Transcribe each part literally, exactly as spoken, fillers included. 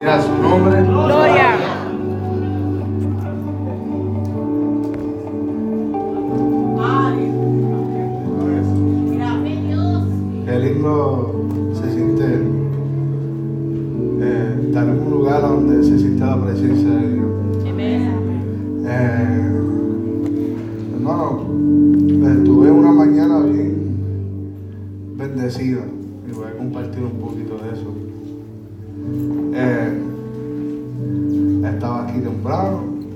A su nombre. Gloria. Qué lindo se siente eh, estar en un lugar donde se siente la presencia de Dios. Eh, hermano, estuve una mañana bien bendecida y voy a compartir un poquito de eso. Eh, estaba aquí temprano,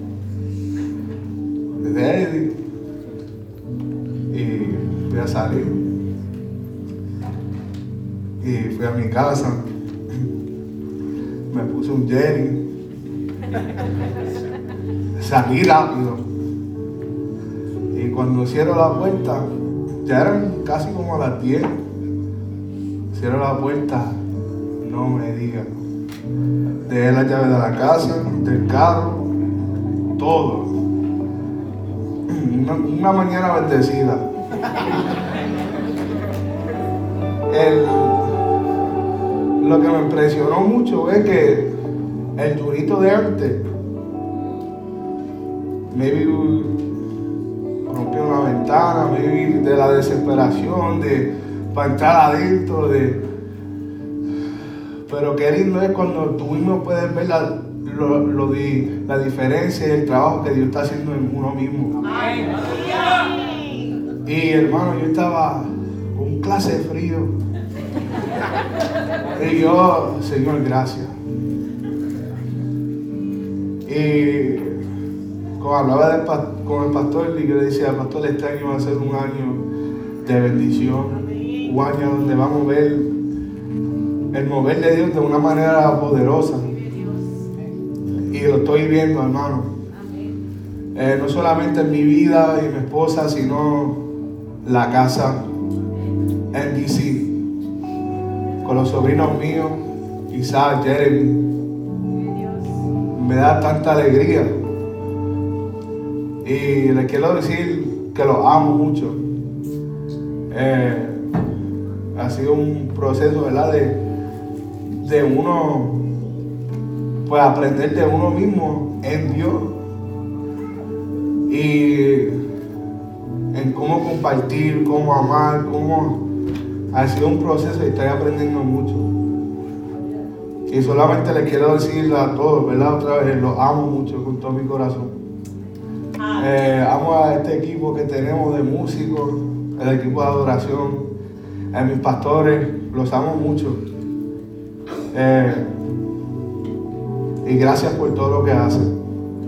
desde Eddie, y fui a salir y fui a mi casa, me puse un jerry, salí rápido y cuando cierro la puerta, ya eran casi como a las diez, cierro la puerta, no me digan. Dejé la llave de la casa, del carro, todo. Una, una mañana bendecida. El, lo que me impresionó mucho es que el Junito de antes, maybe rompió una ventana, maybe de la desesperación, de para entrar adentro, de pero qué lindo es cuando tú mismo puedes ver la, lo, lo di, la diferencia y el trabajo que Dios está haciendo en uno mismo. Ay, y hermano, yo estaba con un clase de frío. Y yo, Señor, gracias. Y cuando hablaba del, con el pastor, y yo le decía, pastor, este año va a ser un año de bendición, un año donde vamos a ver el mover de Dios de una manera poderosa. Y lo estoy viendo, hermano. Eh, no solamente en mi vida y mi esposa, sino la casa en D C. Con los sobrinos míos, Isaac, Jeremy. Me da tanta alegría. Y les quiero decir que los amo mucho. Eh, ha sido un proceso, ¿verdad? De, de uno, pues aprender de uno mismo en Dios y en cómo compartir, cómo amar, cómo ha sido un proceso y estoy aprendiendo mucho. Y solamente les quiero decir a todos, ¿verdad? Otra vez, los amo mucho con todo mi corazón. Eh, amo a este equipo que tenemos de músicos, el equipo de adoración, a mis pastores, los amo mucho. Eh, y gracias por todo lo que hacen.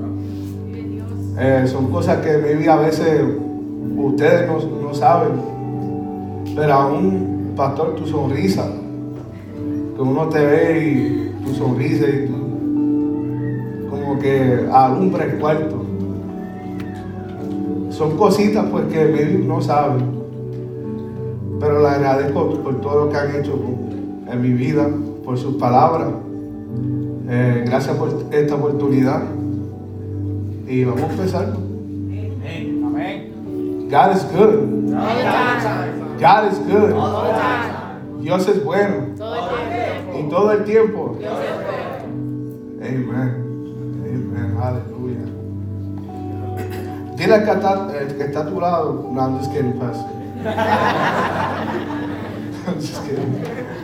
Eh, son cosas que maybe a veces ustedes no, no saben, pero aún, pastor, tu sonrisa, que uno te ve y tu sonrisa y tu, como que alumbra el cuarto. Son cositas pues que maybe no saben, pero le agradezco por todo lo que han hecho en mi vida, por sus palabras. Eh, gracias por esta oportunidad. Y vamos a empezar. Amén. God is good. All the time. God is good. All the time. Dios es bueno. Todo el tiempo. Y todo el tiempo. Dios es bueno. Amen. Amen. Aleluya. Dile al que está, el que está a tu lado. No, I'm just kidding, Pastor. I'm just kidding.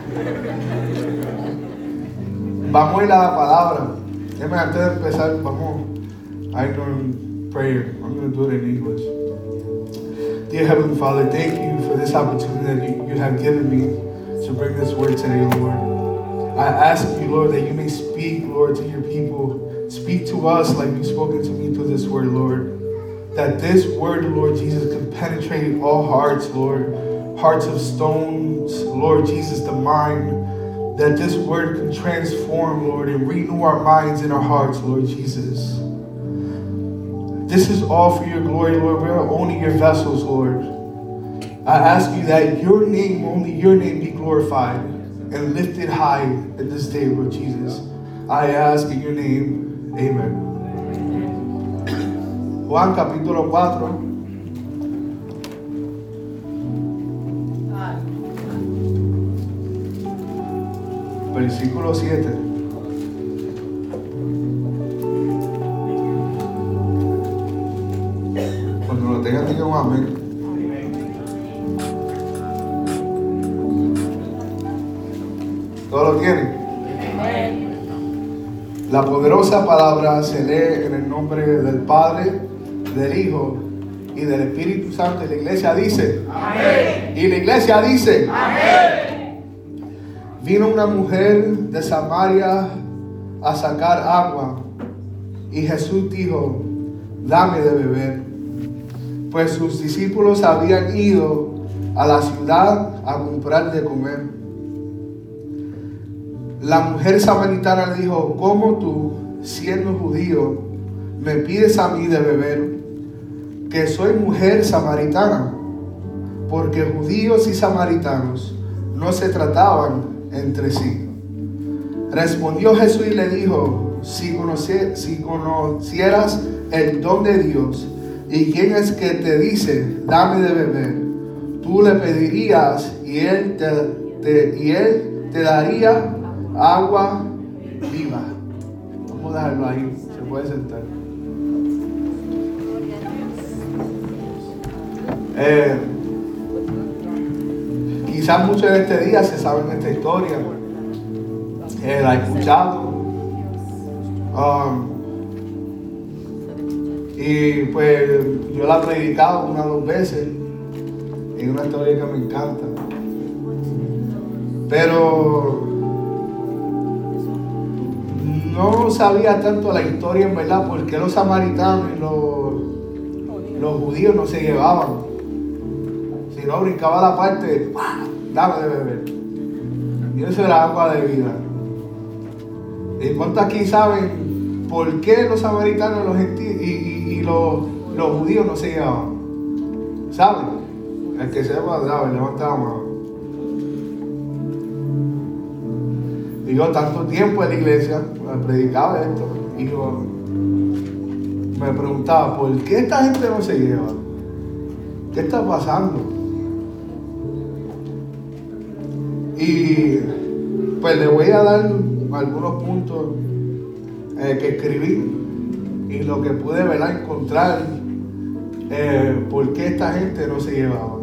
Vamos a ir a la palabra. Déjame antes de empezar, vamos a ir en prayer. I'm going to do it in English. Dear Heavenly Father, thank you for this opportunity that you, you have given me to bring this word today, Lord. I ask you, Lord, that you may speak, Lord, to your people. Speak to us like you've spoken to me through this word, Lord. That this word, Lord Jesus, can penetrate all hearts, Lord. Hearts of stones, Lord Jesus, the mind. That this word can transform, Lord, and renew our minds and our hearts, Lord Jesus. This is all for your glory, Lord. We are only your vessels, Lord. I ask you that your name, only your name, be glorified and lifted high in this day, Lord Jesus. I ask in your name, amen. Juan capítulo cuatro. Versículo siete. amén. ¿Todo lo tienen? La poderosa palabra se lee en el nombre del Padre, del Hijo y del Espíritu Santo. Y la iglesia dice, amén. Y la iglesia dice, amén. Vino una mujer de Samaria a sacar agua, y Jesús dijo, dame de beber, pues sus discípulos habían ido a la ciudad a comprar de comer. La mujer samaritana le dijo, ¿cómo tú, siendo judío, me pides a mí de beber, que soy mujer samaritana? Porque judíos y samaritanos no se trataban entre sí. Respondió Jesús y le dijo, si, conoce, si conocieras el don de Dios y quién es que te dice, dame de beber, tú le pedirías y él te, te, y él te daría agua viva. Vamos a dejarlo ahí, se puede sentar. Eh, quizás muchos de este día se saben esta historia, eh, la he escuchado, um, y pues yo la he predicado una o dos veces. Es una historia que me encanta, pero no sabía tanto la historia en verdad, porque los samaritanos y los, los judíos no se llevaban. Si no, brincaba la parte, ¡ah! Dame de beber. Y eso era agua de vida. ¿Y cuántos aquí saben por qué los samaritanos los gentiles, y, y, y los, los judíos no se llevaban? ¿Saben? El que sepa, dame, levanta la mano. Y yo tanto tiempo en la iglesia predicaba esto, y yo me preguntaba, ¿por qué esta gente no se lleva? ¿Qué está pasando? Y pues le voy a dar algunos puntos eh, que escribí y lo que pude, ¿verdad?, encontrar eh, por qué esta gente no se llevaba.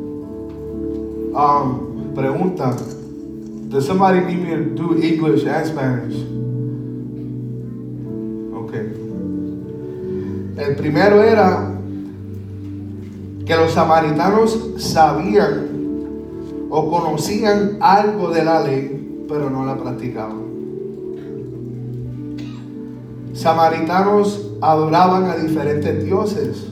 Um, pregunta, does somebody need me to do English and Spanish? Okay. El primero era que los samaritanos sabían o conocían algo de la ley, pero no la practicaban. Samaritanos adoraban a diferentes dioses.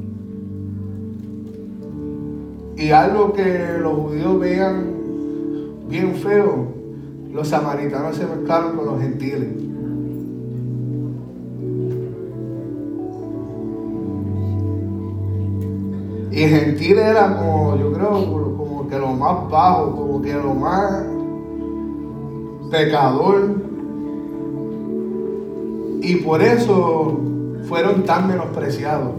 Y algo que los judíos veían bien feo, los samaritanos se mezclaron con los gentiles. Y gentil era como, yo creo, como que lo más bajo, como que lo más pecador. Y por eso fueron tan menospreciados.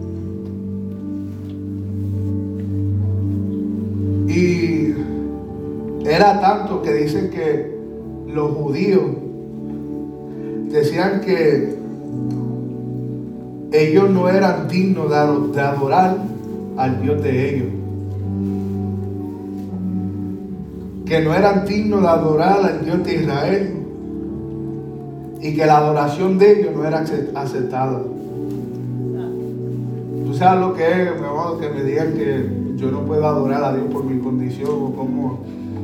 Y era tanto que dicen que los judíos decían que ellos no eran dignos de adorar al Dios de ellos, que no eran dignos de adorar al Dios de Israel, y que la adoración de ellos no era aceptada. Tú sabes lo que es, mi amado, que me digan que yo no puedo adorar a Dios por mi condición, o como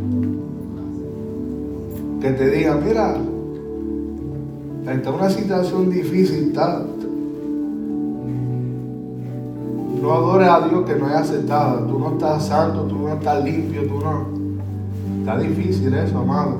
que te digan, mira, está en una situación difícil, tal. No adores a Dios que no es aceptada. Tú no estás santo, tú no estás limpio, tú no. Está difícil eso, amado.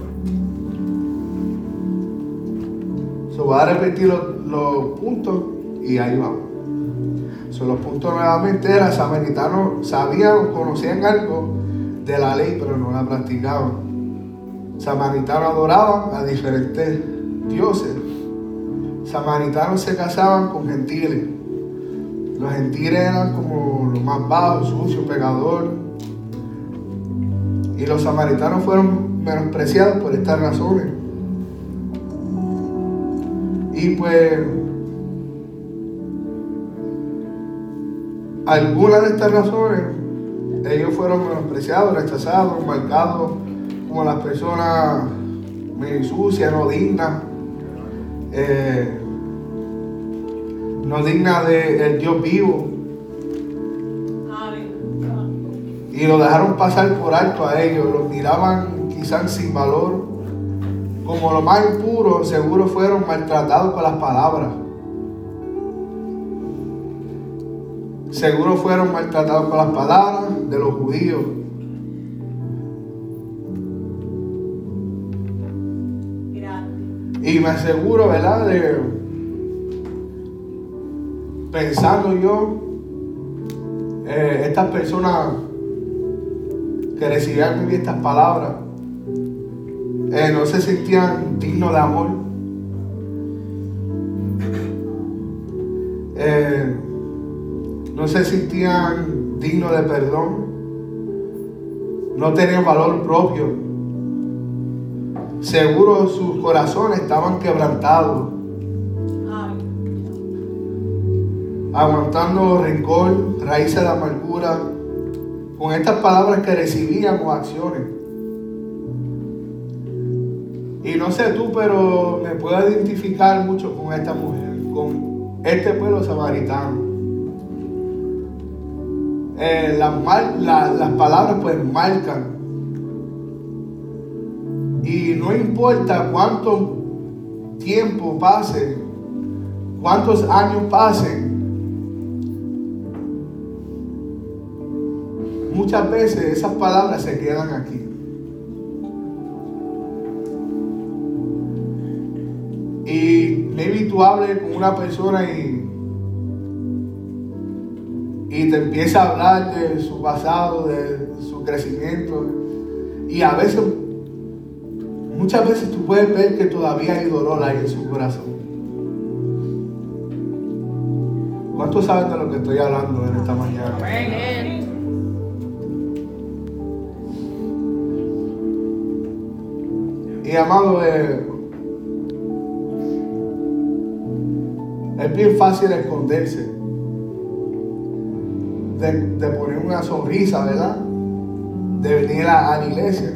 So, voy a repetir los, los puntos y ahí vamos. So, los puntos nuevamente eran: samaritanos sabían o conocían algo de la ley, pero no la practicaban. Samaritanos adoraban a diferentes dioses. Samaritanos se casaban con gentiles. Los gentiles eran como los más bajos, sucios, pecadores. Y los samaritanos fueron menospreciados por estas razones. Y pues algunas de estas razones, ellos fueron menospreciados, rechazados, marcados como las personas muy sucias, no dignas, eh, no dignas del Dios vivo. Y lo dejaron pasar por alto a ellos, los miraban quizás sin valor, como lo más impuro. Seguro fueron maltratados con las palabras. Seguro fueron maltratados con las palabras de los judíos. Y me aseguro, ¿verdad? De, pensando yo, eh, estas personas que recibían estas palabras, eh, no se sentían dignos de amor. Eh, no se sentían dignos de perdón. No tenían valor propio. Seguro sus corazones estaban quebrantados, aguantando rencor, raíces de amargura, con estas palabras que recibían o acciones. Y no sé tú, pero me puedo identificar mucho con esta mujer, con este pueblo samaritano. Eh, las, mal, la, las palabras pues marcan. Y no importa cuánto tiempo pase, cuántos años pasen, muchas veces esas palabras se quedan aquí. Y maybe tú hables con una persona y, y te empieza a hablar de su pasado, de su crecimiento. Y a veces, muchas veces tú puedes ver que todavía hay dolor ahí en su corazón. ¿Cuántos saben de lo que estoy hablando en esta mañana? Y amado, eh, es bien fácil esconderse, de, de poner una sonrisa, ¿verdad? De venir a, a la iglesia.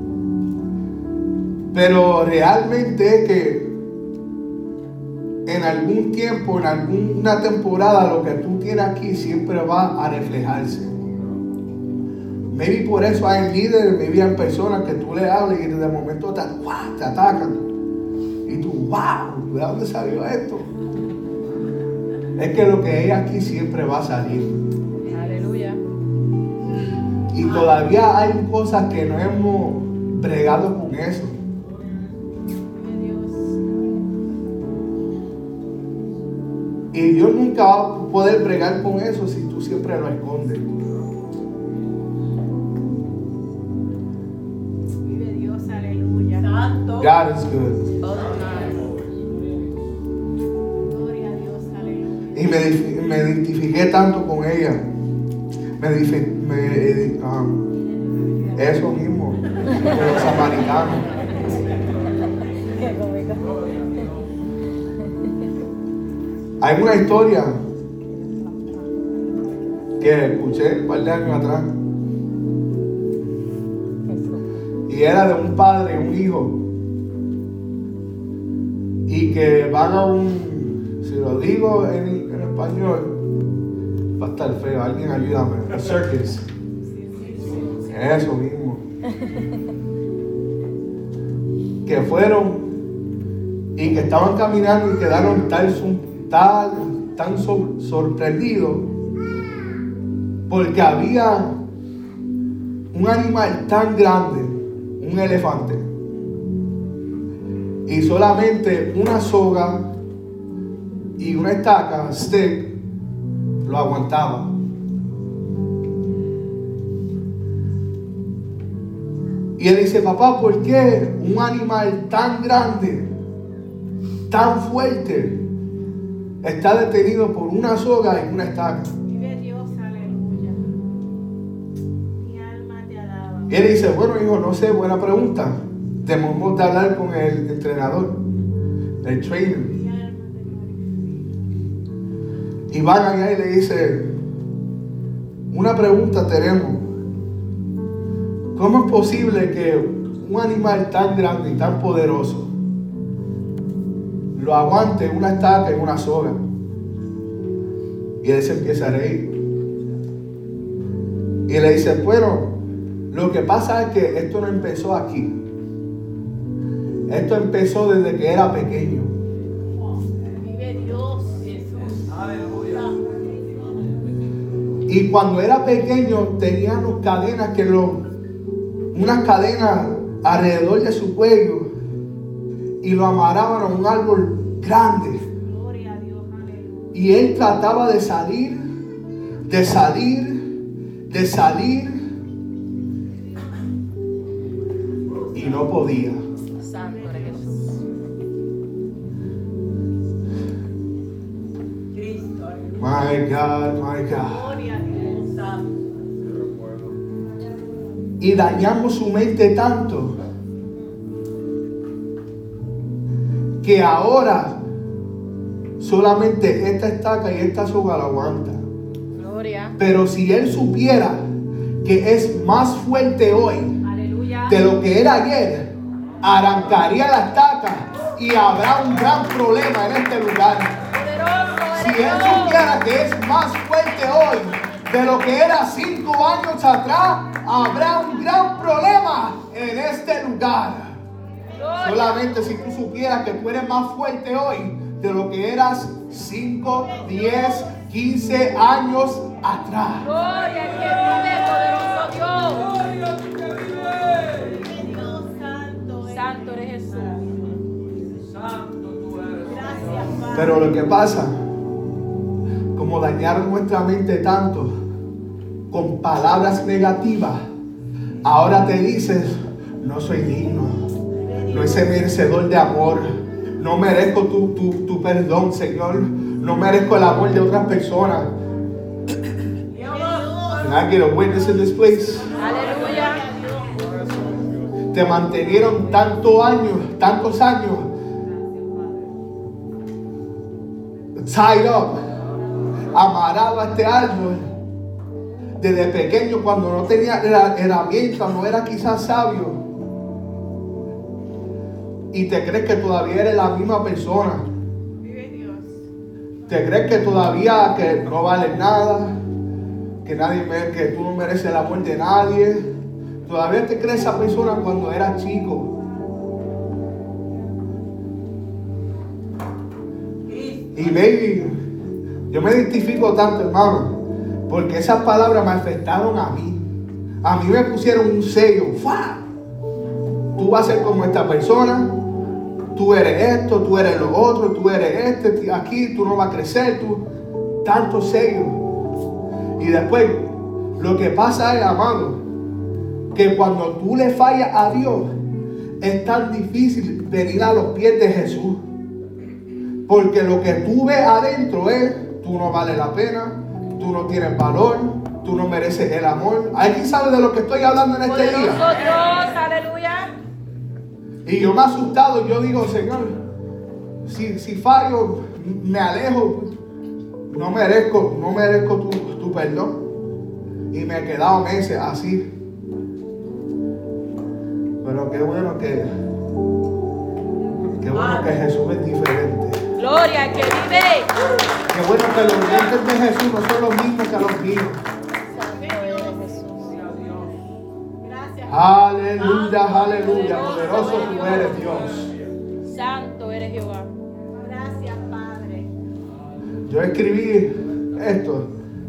Pero realmente es que en algún tiempo, en alguna temporada, lo que tú tienes aquí siempre va a reflejarse. Maybe por eso hay líderes, maybe hay personas que tú le hablas y de momento te, wow, te atacan. Y tú, wow, ¿de dónde salió esto? Es que lo que hay aquí siempre va a salir. Aleluya. Y todavía hay cosas que no hemos bregado con eso. Y Dios nunca va a poder bregar con eso si tú siempre lo escondes. Vive Dios, aleluya. Santo. God is good. Gloria a Dios, aleluya. Y me, me identifiqué tanto con ella. Me, me um, eso mismo, con los samaritanos. Hay una historia que escuché un par de años atrás. Y era de un padre y un hijo. Y que van a un, si lo digo en, en español, va a estar feo. Alguien ayúdame. Un circus. Eso mismo. Que fueron y que estaban caminando y quedaron tal tan, tan sor, sorprendido porque había un animal tan grande, un elefante, y solamente una soga y una estaca, stick, lo aguantaba. Y él dice, papá, ¿por qué un animal tan grande, tan fuerte, está detenido por una soga y una estaca? Vive Dios, aleluya. Mi alma te alaba. Y él dice, bueno, hijo, no sé, buena pregunta. Debemos de hablar con el entrenador, el trainer. Mi alma te glorifica. Y van allá y le dice, Una pregunta tenemos. ¿Cómo es posible que un animal tan grande y tan poderoso lo aguante en una estaca, en una soga? Y él se empieza a reír. Y le dice, bueno, lo que pasa es que esto no empezó aquí. Esto empezó desde que era pequeño. Vive Dios, Jesús. Aleluya. Y cuando era pequeño tenía unas cadenas que lo, unas cadenas alrededor de su cuello y lo amarraban a un árbol grande. Gloria a Dios, aleluya. Y él trataba de salir, de salir, de salir y no podía. Santo eres Jesús. Cristo, aleluya. My God, my God. Gloria a Dios, santo. Y dañamos su mente tanto que ahora solamente esta estaca y esta soga la aguanta. Gloria. Pero si él supiera que es más fuerte hoy Aleluya. de lo que era ayer, arrancaría la estaca y habrá un gran problema en este lugar. Poderoso Si eres él Dios. supiera que es más fuerte hoy de lo que era cinco años atrás, habrá un gran problema en este lugar. Gloria. Solamente si tú supieras que tú eres más fuerte hoy de lo que eras cinco, diez, quince años atrás. Gloria al que vive, poderoso Dios. Dios santo. Santo eres Jesús. Santo tú eres. Gracias, Padre. Pero lo que pasa, como dañaron nuestra mente tanto con palabras negativas, ahora te dices, no soy digno, no soy merecedor de amor, no merezco tu, tu, tu perdón, Señor, no merezco el amor de otras personas. Can I get a witness in this place? Aleluya. Te mantenieron tantos años, tantos años tied up, amarrado a este árbol desde pequeño, cuando no tenía la herramienta, no era quizás sabio, y te crees que todavía eres la misma persona, Vive Dios. te crees que todavía que no vales nada, que nadie me- que tú no mereces el amor de nadie. Todavía te crees esa persona cuando eras chico. Y baby, yo me identifico tanto, hermano, porque esas palabras me afectaron a mí. A mí me pusieron un sello. ¡Fua! Tú vas a ser como esta persona. Tú eres esto, tú eres lo otro, tú eres este, aquí, tú no vas a crecer, tú. Tantos sellos. Y después, lo que pasa es, amado, que cuando tú le fallas a Dios, es tan difícil venir a los pies de Jesús. Porque lo que tú ves adentro es, tú no vales la pena, tú no tienes valor, tú no mereces el amor. ¿Alguien sabe de lo que estoy hablando en este Poderoso día? Dios, aleluya. Y yo me he asustado, yo digo, Señor, si, si fallo, me alejo, no merezco, no merezco tu, tu perdón. Y me he quedado meses así. Pero qué bueno que, qué bueno que Jesús es diferente. Gloria al que vive. Qué bueno que los dientes de Jesús no son los mismos que los míos. Santo eres Jesús. Gracias. Aleluya, aleluya. Poderoso tú eres, Dios. Santo eres Jehová. Gracias, Padre. Yo escribí esto.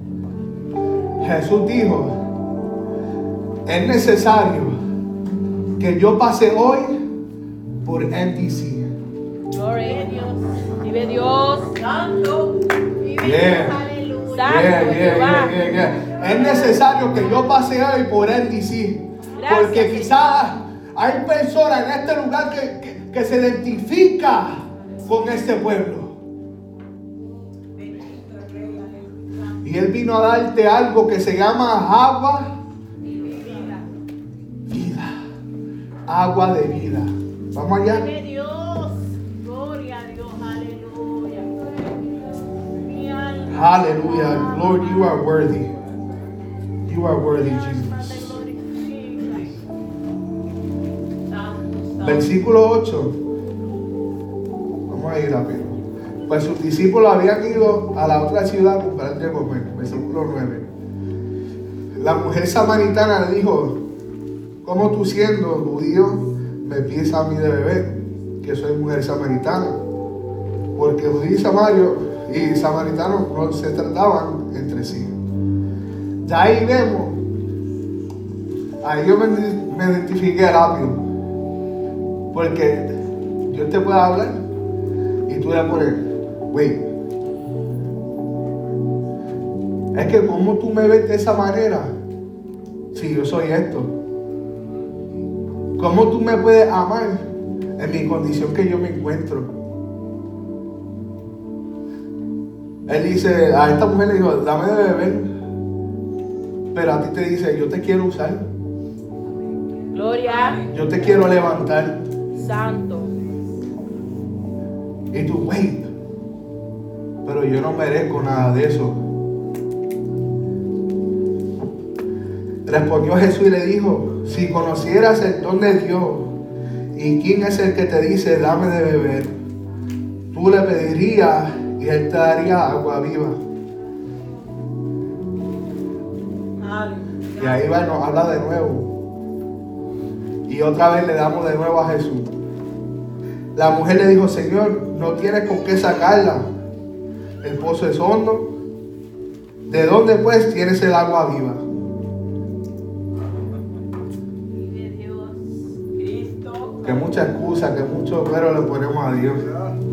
Jesús dijo, es necesario que yo pase hoy por M D C. Gloria a Dios. Vive Dios. Santo. Vive Yeah. Dios. Aleluya. Yeah, Santo yeah, Jehová. yeah, yeah, yeah. Es necesario que yo pase hoy por M D C. Gracias, Porque Señor. quizás hay personas en este lugar que, que, que se identifica con este pueblo. Y Él vino a darte algo que se llama agua. Vida. Agua de vida. Vamos allá. Vive Dios. Gloria a Dios. Aleluya. Mi alma. Hallelujah. Lord, you are worthy. You are worthy, Jesus. Versículo ocho. Vamos a ir rápido. Pues sus discípulos habían ido a la otra ciudad a comprar de comer. Versículo nueve. La mujer samaritana le dijo: ¿cómo tú, siendo judío, me pides a mí de beber, que soy mujer samaritana? Porque judío y samario y samaritano no se trataban entre sí. Ya ahí vemos, ahí yo me, me identifiqué rápido, porque Dios te puede hablar y tú le pones, wait, es que como tú me ves de esa manera, si yo soy esto, ¿cómo tú me puedes amar en mi condición que yo me encuentro? Él dice, a esta mujer le dijo, dame de beber, pero a ti te dice, yo te quiero usar. Gloria. Yo te quiero levantar. Santo. Y tú, wait, pero yo no merezco nada de eso. Respondió Jesús y le dijo, si conocieras el don de Dios y quién es el que te dice, dame de beber, tú le pedirías y Él te daría agua viva. Y ahí va, nos habla de nuevo. Y otra vez le damos de nuevo a Jesús. La mujer le dijo, Señor, no tienes con qué sacarla. El pozo es hondo. ¿De dónde pues tienes el agua viva? Que mucha excusa, que mucho pero le ponemos a Dios.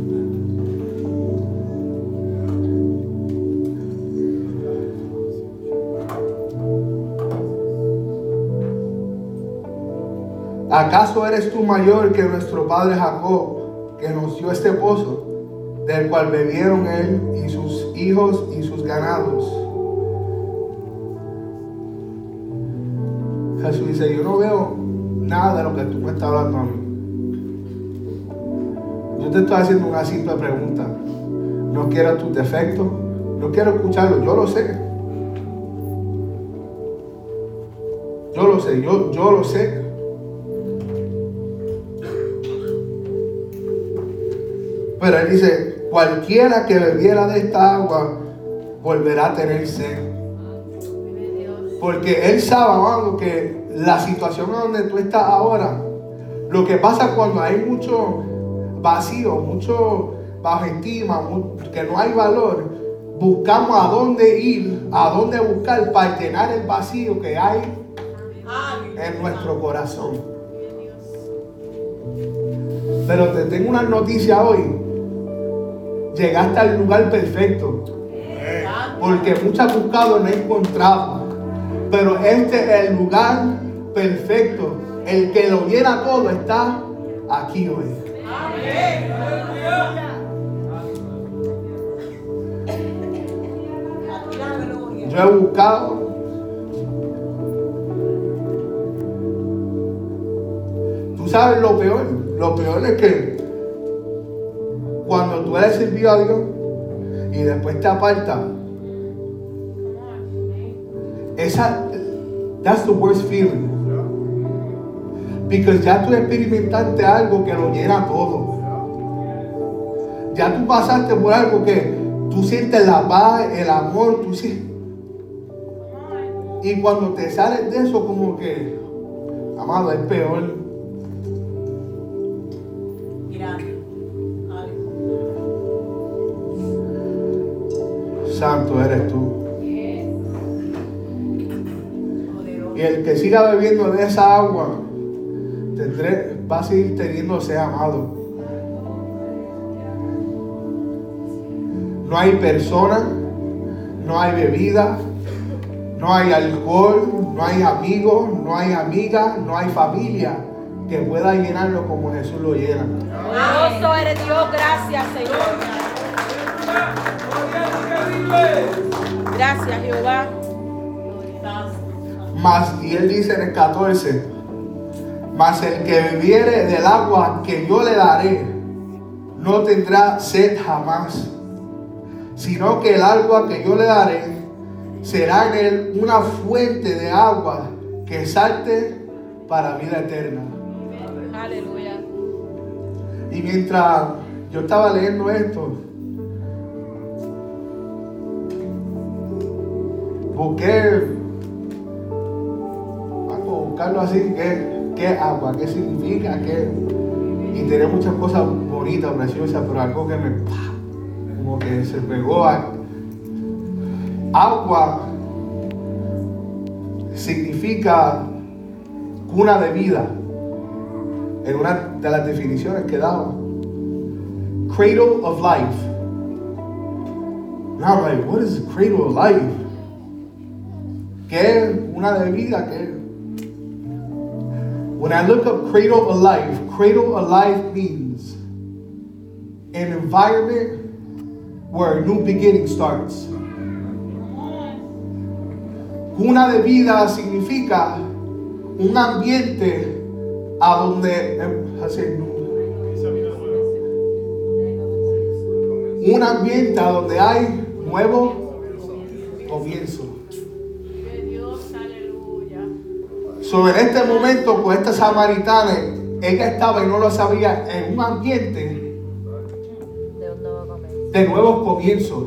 ¿Acaso eres tú mayor que nuestro padre Jacob, que nos dio este pozo, del cual bebieron él y sus hijos y sus ganados? Jesús dice, yo no veo nada de lo que tú me estás hablando a mí. Yo te estoy haciendo una simple pregunta. No quiero tus defectos, no quiero escucharlo, yo lo sé. Yo lo sé, yo, yo lo sé. Pero él dice, cualquiera que bebiera de esta agua volverá a tener sed. Porque él sabe, amado, que la situación en donde tú estás ahora, lo que pasa cuando hay mucho vacío, mucho bajo estima, que no hay valor, buscamos a dónde ir, a dónde buscar para llenar el vacío que hay en nuestro corazón. Pero te tengo una noticia hoy. Llegaste al lugar perfecto. Porque mucho has buscado, no he encontrado. Pero este es el lugar perfecto. El que lo llena todo está aquí hoy. Yo he buscado. Tú sabes lo peor. Lo peor es que cuando tú eres servido a Dios y después te apartas, esa, that's the worst feeling. Porque ya tú experimentaste algo que lo llena todo. Ya tú pasaste por algo que tú sientes la paz, el amor, tú sientes. Y cuando te sales de eso, como que, amado, es peor. Santo eres tú. Y el que siga bebiendo de esa agua tendré, va a seguir teniendo sed, amado. No hay persona, no hay bebida, no hay alcohol, no hay amigos, no hay amigas, no hay familia que pueda llenarlo como Jesús lo llena. Poderoso eres Dios, gracias, Señor. Gracias, Jehová. Mas, y él dice en el catorce, mas el que bebiere del agua que yo le daré, no tendrá sed jamás, sino que el agua que yo le daré será en él una fuente de agua que salte para vida eterna. Aleluya. Y mientras yo estaba leyendo esto, busqué, vamos a buscarlo así, ¿qué, qué agua? ¿Qué significa? ¿Qué? Y tenía muchas cosas bonitas, preciosas, pero algo que me, como que se pegó a agua. Significa cuna de vida. En una de las definiciones que daba, cradle of life. And I'm like, what is the cradle of life? ¿Qué es una de vida? ¿Qué es? When I look up cradle of life, cradle of life means an environment where a new beginning starts. Cuna de vida significa un ambiente a donde un ambiente a donde hay nuevo comienzo. So, en este momento, con esta samaritana, ella estaba y no lo sabía en un ambiente de nuevos comienzos.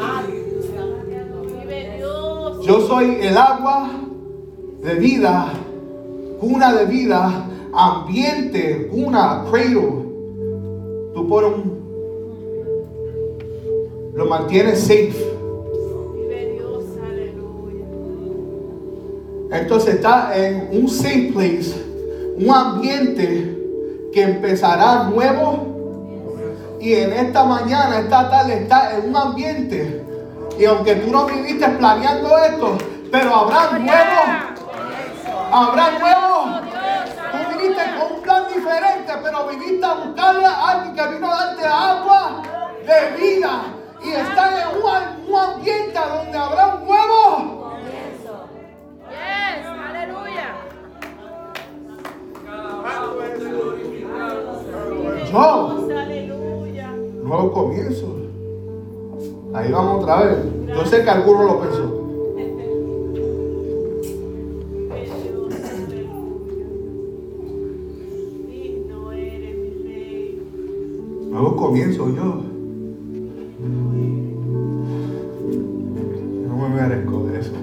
Yo soy el agua de vida, cuna de vida, ambiente, cuna, cradle. Tú pones un, lo mantienes safe. Entonces está en un safe place, un ambiente que empezará nuevo. Y en esta mañana, esta tarde, está en un ambiente. Y aunque tú no viviste planeando esto, pero habrá nuevos, habrá nuevos. Tú viniste con un plan diferente, pero viniste a buscarle a alguien que vino a darte agua de vida. Y está en un, un ambiente donde habrá un nuevo. Yes, aleluya. Yo, nuevo comienzo. Ahí vamos otra vez. Yo sé que alguno lo pensó. Nuevo comienzo yo. No me merezco de eso.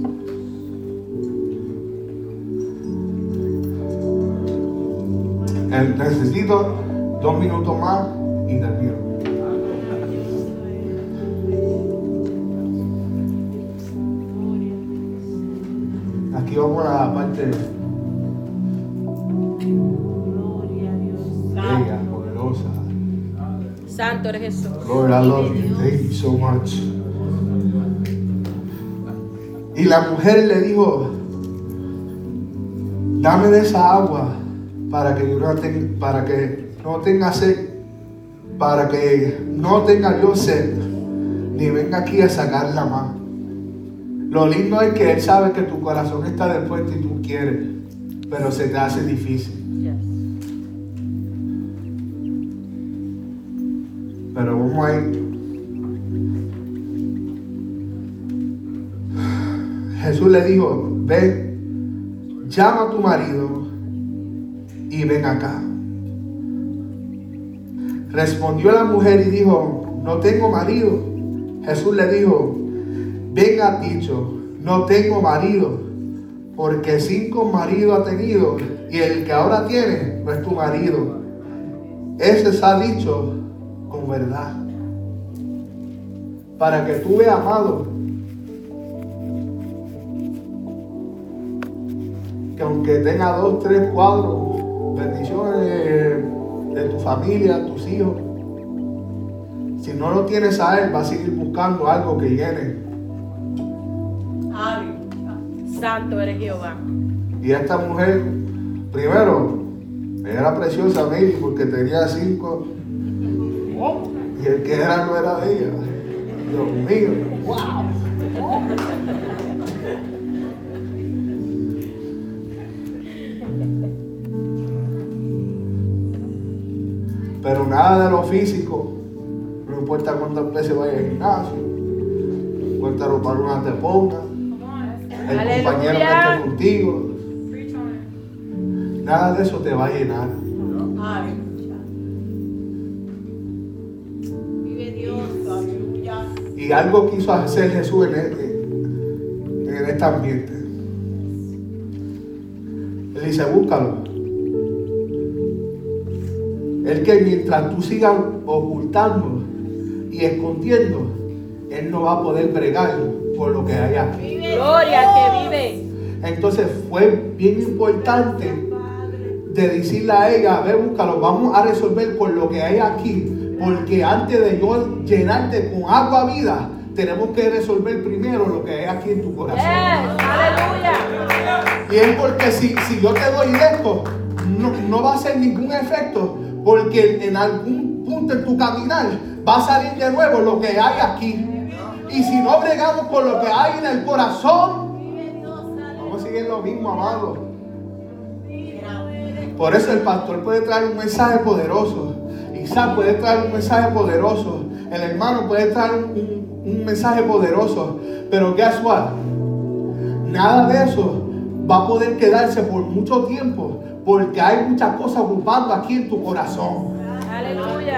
Necesito dos minutos más y termino. Aquí vamos a la parte bella, poderosa. Santo eres Jesús. Lord, I love you. Thank you so much. Y la mujer le dijo, dame de esa agua para que yo no tenga, para que no tenga sed, para que no tenga yo sed, ni venga aquí a sacarla más. Lo lindo es que Él sabe que tu corazón está dispuesto y tú quieres, pero se te hace difícil. Yes. Pero vamos a ir. Jesús le dijo, ve, llama a tu marido y ven acá. Respondió la mujer y dijo, no tengo marido. Jesús le dijo, bien has dicho, no tengo marido, porque cinco maridos ha tenido y el que ahora tiene no es tu marido. Ese se ha dicho con verdad. Para que tú veas, amado, que aunque tenga dos, tres, cuatro bendiciones de, de tu familia, tus hijos, si no lo tienes a Él, va a seguir buscando algo que llene. Santo eres Jehová. Y esta mujer, primero, era preciosa, maybe, porque tenía cinco. Y el que era no era de ella. Dios mío. Wow. Pero nada de lo físico. No importa cuántas veces vaya al gimnasio. puerta ropa te ponga, el Aleluya. compañero que esté contigo. Nada de eso te va a llenar. Vive Dios, aleluya. Y algo quiso hacer Jesús en, este, en este ambiente. Él dice, búscalo. Él que mientras tú sigas ocultando y escondiendo, Él no va a poder bregar por lo que hay aquí. Gloria al que vive. Entonces fue bien importante de decirle a ella, ve, búscalo, vamos a resolver con lo que hay aquí, porque antes de yo llenarte con agua vida, tenemos que resolver primero lo que hay aquí en tu corazón. Yes. Aleluya. Y es porque si, si yo te doy esto, no, no va a hacer ningún efecto, porque en algún punto en tu caminar va a salir de nuevo lo que hay aquí. Y si no bregamos con lo que hay en el corazón, vamos a seguir lo mismo, amado. Por eso el pastor puede traer un mensaje poderoso. Isaac puede traer un mensaje poderoso. El hermano puede traer un, un, un mensaje poderoso. Pero guess what? Nada de eso va a poder quedarse por mucho tiempo, porque hay muchas cosas ocupando aquí en tu corazón. Aleluya.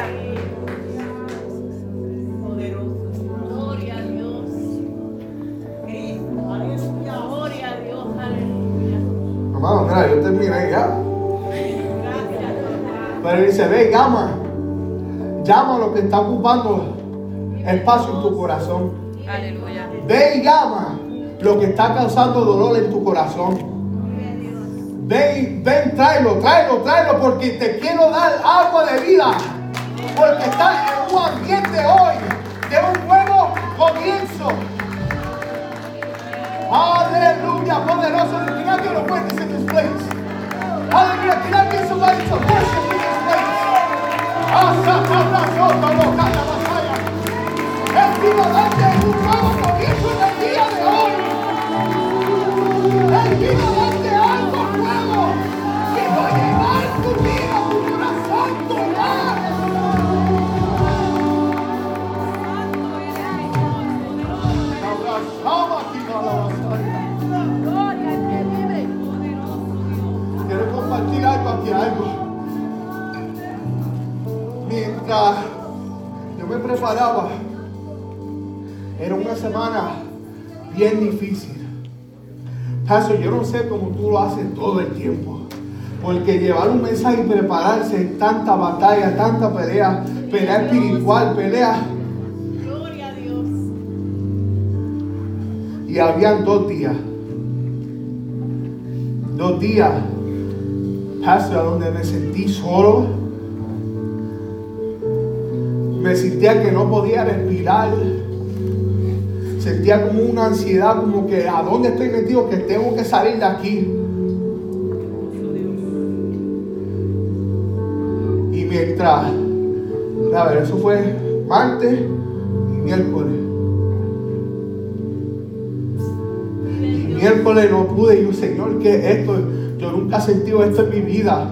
Gloria a Dios. Cristo, aleluya. Gloria a Dios, aleluya. Amado, mira, yo terminé ya. Gracias, papá. Pero él dice, ve, llama. Llama a lo que está ocupando espacio en tu corazón. Aleluya. Ve y llama lo que está causando dolor en tu corazón. Ven, ven, tráelo, tráelo, tráelo, porque te quiero dar agua de vida. Porque estás en un ambiente hoy de un nuevo comienzo. Aleluya, poderoso. Can I get a witness in this place? Aleluya, can I get somebody to worship in this place? Él vino a darte un nuevo comienzo en el día de hoy. Él vino a darte algo nuevo. Vino a llevar tu vida, tu corazón, tu hogar. Gloria al que vive. Quiero compartir algo aquí, algo. Mientras yo me preparaba, era una semana bien difícil. Pastor, yo no sé cómo tú lo haces todo el tiempo. Porque llevar un mensaje y prepararse en tanta batalla, tanta pelea, pelea espiritual, pelea. Gloria a Dios. Y habían dos días. Dos días, Pastor, donde me sentí solo. Me sentía que no podía respirar. Sentía como una ansiedad, como que a dónde estoy metido, que tengo que salir de aquí. Y mientras, a ver, eso fue martes y miércoles. Y miércoles no pude, y yo, Señor, ¿qué es esto? Yo nunca he sentido esto en mi vida.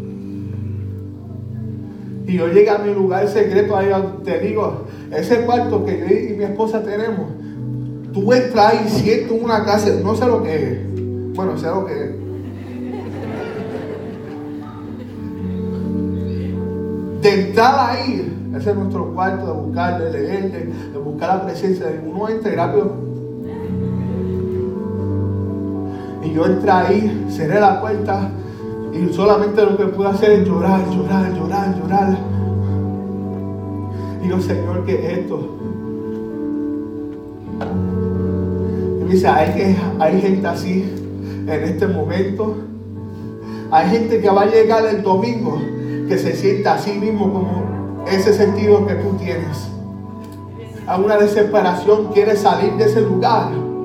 Y yo llegué a mi lugar secreto, ahí te digo, ese cuarto que yo y mi esposa tenemos. Tú entras y sientes una casa, no sé lo que es. Bueno, sé lo que es. De entrar ahí, ese es nuestro cuarto, de buscar, de leer, de, de buscar la presencia de uno entra y rápido. Y yo entré ahí, cerré la puerta y solamente lo que pude hacer es llorar, llorar, llorar, llorar. Y yo, Señor, ¿qué es esto? Dice, hay, que, hay gente así en este momento. Hay gente que va a llegar el domingo que se sienta así mismo, como ese sentido que tú tienes. A una desesperación, quiere salir de ese lugar.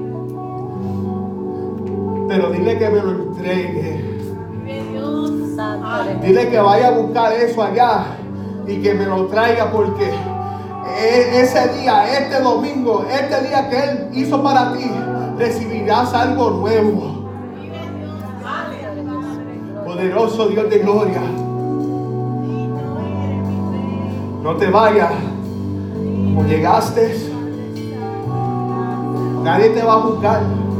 Pero dile que me lo entregue. Vive Dios. Dile que vaya a buscar eso allá y que me lo traiga, porque ese día, este domingo, este día que Él hizo para ti, recibirás algo nuevo. Poderoso Dios de gloria. No te vayas como llegaste. Nadie te va a juzgar.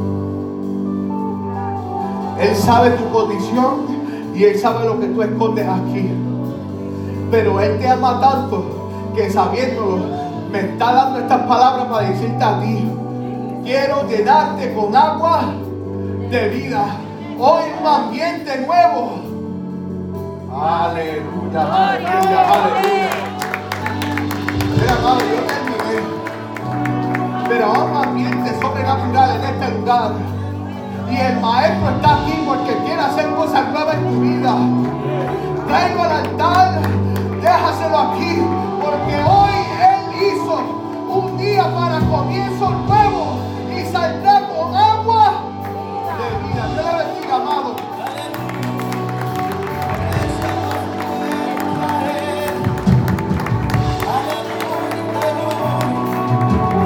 Él sabe tu condición y Él sabe lo que tú escondes aquí. Pero Él te ama tanto que sabiéndolo me está dando estas palabras para decirte a ti: quiero llenarte con agua de vida. Hoy un ambiente nuevo. Aleluya, aleluya, aleluya. Mira, amado, yo terminé. Pero hay un ambiente sobrenatural en este lugar. Y el maestro está aquí porque quiere hacer cosas nuevas en tu vida. Tráelo al altar, déjaselo aquí, porque hoy